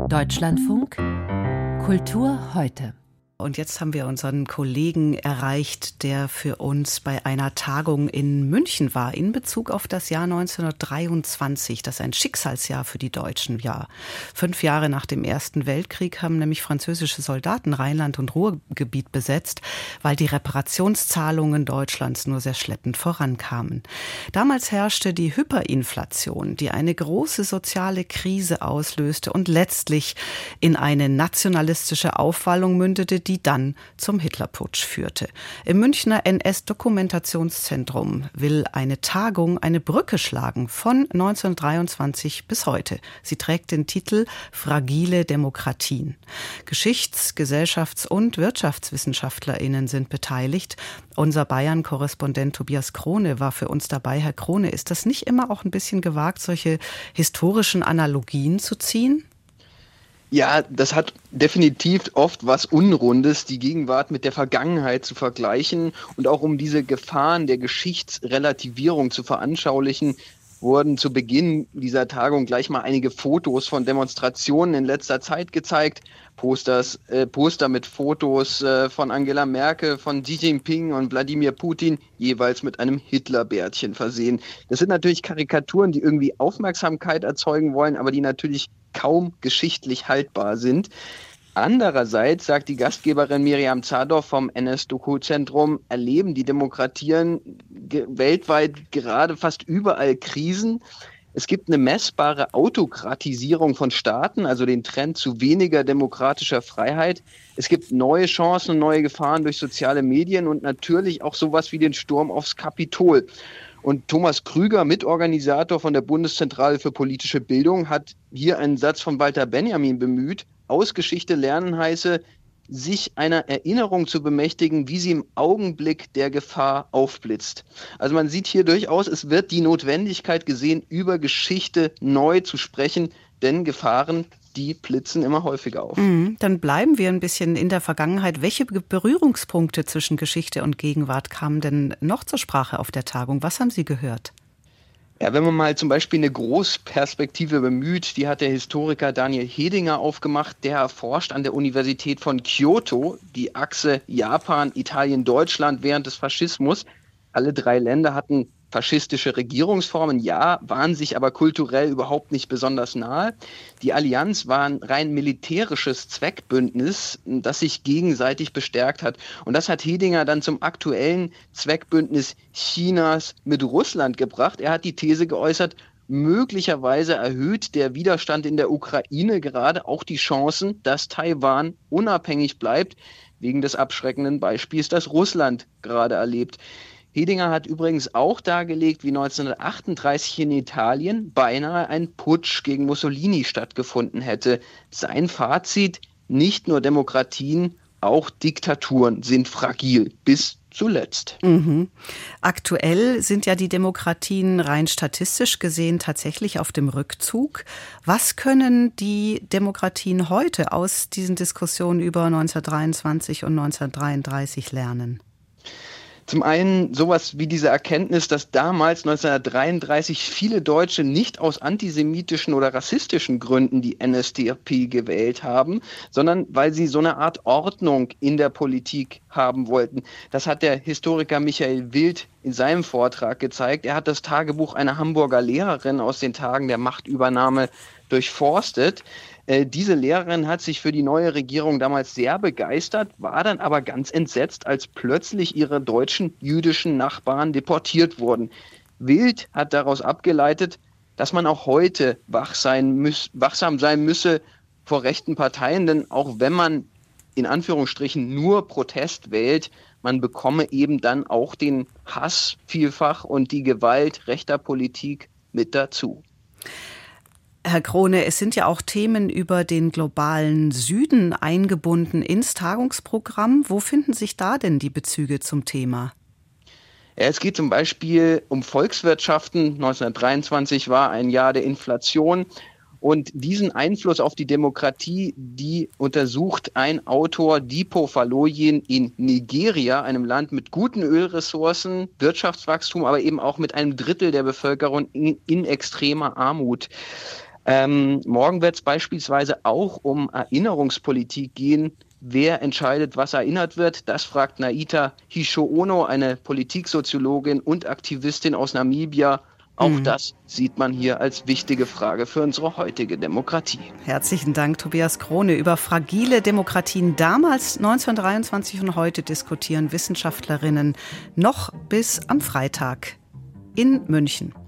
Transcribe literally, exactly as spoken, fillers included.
Deutschlandfunk Kultur heute. Und jetzt haben wir unseren Kollegen erreicht, der für uns bei einer Tagung in München war, in Bezug auf das Jahr neunzehnhundertdreiundzwanzig, das ein Schicksalsjahr für die Deutschen war. Fünf Jahre nach dem Ersten Weltkrieg haben nämlich französische Soldaten Rheinland und Ruhrgebiet besetzt, weil die Reparationszahlungen Deutschlands nur sehr schleppend vorankamen. Damals herrschte die Hyperinflation, die eine große soziale Krise auslöste und letztlich in eine nationalistische Aufwallung mündete, die dann zum Hitlerputsch führte. Im Münchner N S-Dokumentationszentrum will eine Tagung eine Brücke schlagen von neunzehnhundertdreiundzwanzig bis heute. Sie trägt den Titel Fragile Demokratien. Geschichts-, Gesellschafts- und WirtschaftswissenschaftlerInnen sind beteiligt. Unser Bayern-Korrespondent Tobias Krone war für uns dabei. Herr Krone, ist das nicht immer auch ein bisschen gewagt, solche historischen Analogien zu ziehen? Ja, das hat definitiv oft was Unrundes, die Gegenwart mit der Vergangenheit zu vergleichen. Und auch um diese Gefahren der Geschichtsrelativierung zu veranschaulichen, wurden zu Beginn dieser Tagung gleich mal einige Fotos von Demonstrationen in letzter Zeit gezeigt. Posters, äh, Poster mit Fotos äh, von Angela Merkel, von Xi Jinping und Wladimir Putin, jeweils mit einem Hitlerbärtchen versehen. Das sind natürlich Karikaturen, die irgendwie Aufmerksamkeit erzeugen wollen, aber die natürlich kaum geschichtlich haltbar sind. Andererseits, sagt die Gastgeberin Miriam Zador vom N S-Doku-Zentrum, erleben die Demokratien ge- weltweit gerade fast überall Krisen. Es gibt eine messbare Autokratisierung von Staaten, also den Trend zu weniger demokratischer Freiheit. Es gibt neue Chancen und neue Gefahren durch soziale Medien und natürlich auch sowas wie den Sturm aufs Kapitol. Und Thomas Krüger, Mitorganisator von der Bundeszentrale für politische Bildung, hat hier einen Satz von Walter Benjamin bemüht. Aus Geschichte lernen heiße, sich einer Erinnerung zu bemächtigen, wie sie im Augenblick der Gefahr aufblitzt. Also man sieht hier durchaus, es wird die Notwendigkeit gesehen, über Geschichte neu zu sprechen, denn Gefahren, die blitzen immer häufiger auf. Mhm, dann bleiben wir ein bisschen in der Vergangenheit. Welche Berührungspunkte zwischen Geschichte und Gegenwart kamen denn noch zur Sprache auf der Tagung? Was haben Sie gehört? Ja, wenn man mal zum Beispiel eine Großperspektive bemüht, die hat der Historiker Daniel Hedinger aufgemacht, der erforscht an der Universität von Kyoto die Achse Japan, Italien, Deutschland während des Faschismus. Alle drei Länder hatten faschistische Regierungsformen, ja, waren sich aber kulturell überhaupt nicht besonders nahe. Die Allianz war ein rein militärisches Zweckbündnis, das sich gegenseitig bestärkt hat. Und das hat Hedinger dann zum aktuellen Zweckbündnis Chinas mit Russland gebracht. Er hat die These geäußert, möglicherweise erhöht der Widerstand in der Ukraine gerade auch die Chancen, dass Taiwan unabhängig bleibt, wegen des abschreckenden Beispiels, das Russland gerade erlebt. Hedinger hat übrigens auch dargelegt, wie neunzehnhundertachtunddreißig in Italien beinahe ein Putsch gegen Mussolini stattgefunden hätte. Sein Fazit: Nicht nur Demokratien, auch Diktaturen sind fragil, bis zuletzt. Mhm. Aktuell sind ja die Demokratien rein statistisch gesehen tatsächlich auf dem Rückzug. Was können die Demokratien heute aus diesen Diskussionen über neunzehnhundertdreiundzwanzig und neunzehnhundertdreiunddreißig lernen? Zum einen sowas wie diese Erkenntnis, dass damals neunzehnhundertdreiunddreißig viele Deutsche nicht aus antisemitischen oder rassistischen Gründen die N S D A P gewählt haben, sondern weil sie so eine Art Ordnung in der Politik haben wollten. Das hat der Historiker Michael Wild in seinem Vortrag gezeigt. Er hat das Tagebuch einer Hamburger Lehrerin aus den Tagen der Machtübernahme durchforstet. Diese Lehrerin hat sich für die neue Regierung damals sehr begeistert, war dann aber ganz entsetzt, als plötzlich ihre deutschen jüdischen Nachbarn deportiert wurden. Wild hat daraus abgeleitet, dass man auch heute wach sein müß, wachsam sein müsse vor rechten Parteien, denn auch wenn man in Anführungsstrichen nur Protest wählt, man bekomme eben dann auch den Hass vielfach und die Gewalt rechter Politik mit dazu. Herr Krone, es sind ja auch Themen über den globalen Süden eingebunden ins Tagungsprogramm. Wo finden sich da denn die Bezüge zum Thema? Ja, es geht zum Beispiel um Volkswirtschaften. neunzehnhundertdreiundzwanzig war ein Jahr der Inflation. Und diesen Einfluss auf die Demokratie, die untersucht ein Autor, Dipo Faloyin, in Nigeria, einem Land mit guten Ölressourcen, Wirtschaftswachstum, aber eben auch mit einem Drittel der Bevölkerung in, in extremer Armut. Ähm, morgen wird es beispielsweise auch um Erinnerungspolitik gehen. Wer entscheidet, was erinnert wird? Das fragt Naita Hishoono, eine Politiksoziologin und Aktivistin aus Namibia. Auch mhm. das sieht man hier als wichtige Frage für unsere heutige Demokratie. Herzlichen Dank, Tobias Krone. Über fragile Demokratien damals, neunzehnhundertdreiundzwanzig und heute diskutieren Wissenschaftlerinnen noch bis am Freitag in München.